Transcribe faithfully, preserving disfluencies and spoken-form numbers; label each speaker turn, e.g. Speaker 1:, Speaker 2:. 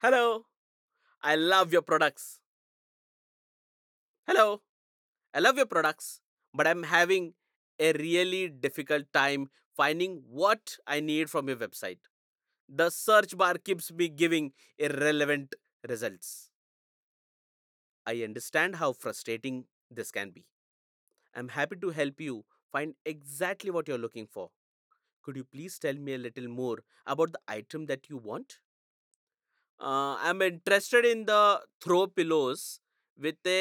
Speaker 1: Hello, I love your products. Hello, I love your products, but I'm having a really difficult time finding what I need from your website. The search bar keeps me giving irrelevant results. I understand how frustrating this can be. I'm happy to help you find exactly what you're looking for. Could you please tell me a little more about the item that you want? Uh, I'm interested in the throw pillows with